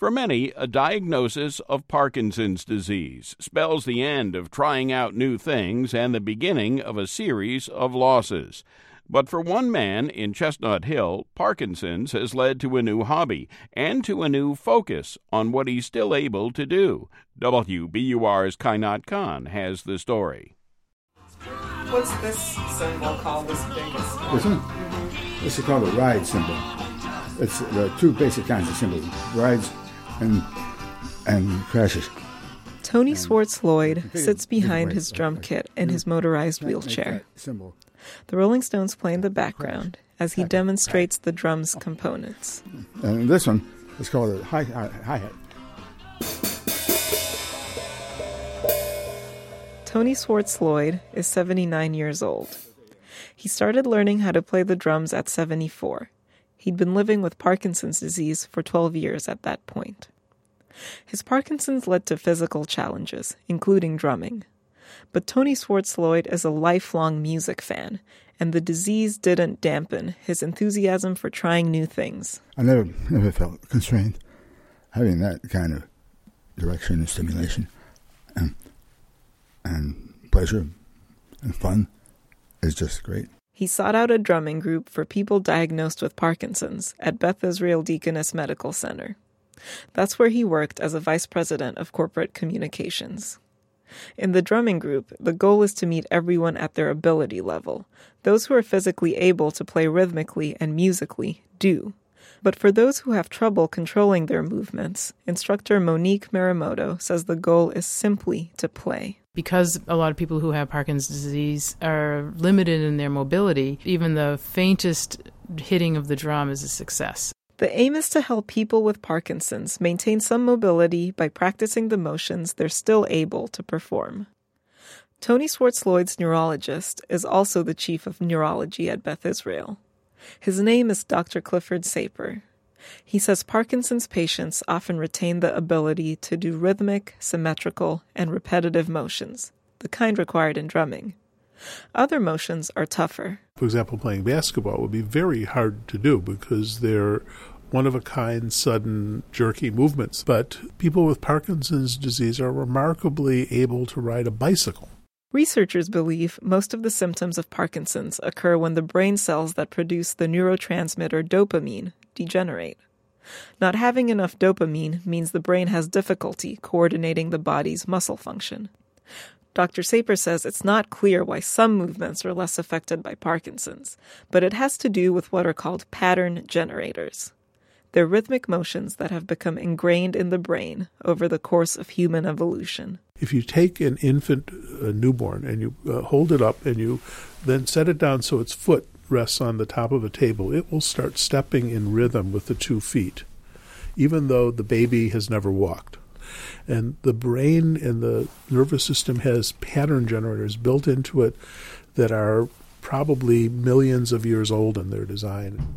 For many, a diagnosis of Parkinson's disease spells the end of trying out new things and the beginning of a series of losses. But for one man in Chestnut Hill, Parkinson's has led to a new hobby and to a new focus on what he's still able to do. WBUR's Kainat Khan has the story. What's this symbol called, this biggest one? This one? This is called a ride symbol. It's the two basic kinds of symbols, rides and crashes. Tony Swartz-Lloyd sits behind his drum kit in his motorized wheelchair. The Rolling Stones play in the background as he demonstrates the drum's components. And this one is called a hi-hat. Tony Swartz-Lloyd is 79 years old. He started learning how to play the drums at 74. He'd been living with Parkinson's disease for 12 years at that point. His Parkinson's led to physical challenges, including drumming. But Tony Swartz-Lloyd is a lifelong music fan, and the disease didn't dampen his enthusiasm for trying new things. I never felt constrained. Having that kind of direction and stimulation and pleasure and fun is just great. He sought out a drumming group for people diagnosed with Parkinson's at Beth Israel Deaconess Medical Center. That's where he worked as a vice president of corporate communications. In the drumming group, the goal is to meet everyone at their ability level. Those who are physically able to play rhythmically and musically do. But for those who have trouble controlling their movements, instructor Monique Marimoto says the goal is simply to play. Because a lot of people who have Parkinson's disease are limited in their mobility, even the faintest hitting of the drum is a success. The aim is to help people with Parkinson's maintain some mobility by practicing the motions they're still able to perform. Tony Swartz-Lloyd's neurologist is also the chief of neurology at Beth Israel. His name is Dr. Clifford Saper. He says Parkinson's patients often retain the ability to do rhythmic, symmetrical, and repetitive motions, the kind required in drumming. Other motions are tougher. For example, playing basketball would be very hard to do because they're one-of-a-kind, sudden, jerky movements. But people with Parkinson's disease are remarkably able to ride a bicycle. Researchers believe most of the symptoms of Parkinson's occur when the brain cells that produce the neurotransmitter dopamine degenerate. Not having enough dopamine means the brain has difficulty coordinating the body's muscle function. Dr. Saper says it's not clear why some movements are less affected by Parkinson's, but it has to do with what are called pattern generators. They're rhythmic motions that have become ingrained in the brain over the course of human evolution. If you take an infant, a newborn, and you hold it up and you then set it down so its foot rests on the top of a table, it will start stepping in rhythm with the 2 feet, even though the baby has never walked. And the brain and the nervous system has pattern generators built into it that are probably millions of years old in their design.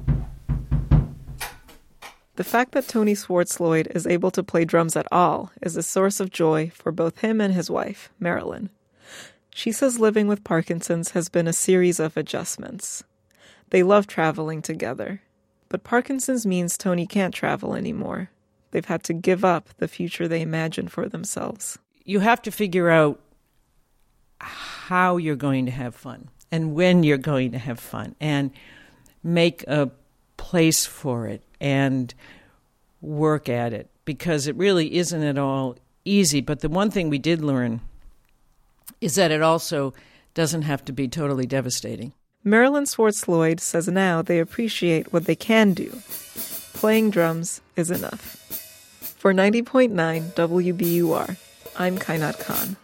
The fact that Tony Swartz-Lloyd is able to play drums at all is a source of joy for both him and his wife, Marilyn. She says living with Parkinson's has been a series of adjustments. They love traveling together, but Parkinson's means Tony can't travel anymore. They've had to give up the future they imagine for themselves. You have to figure out how you're going to have fun and when you're going to have fun and make a place for it and work at it, because it really isn't at all easy. But the one thing we did learn is that it also doesn't have to be totally devastating. Marilyn Swartz-Lloyd says now they appreciate what they can do. Playing drums is enough. For 90.9 WBUR, I'm Kainat Khan.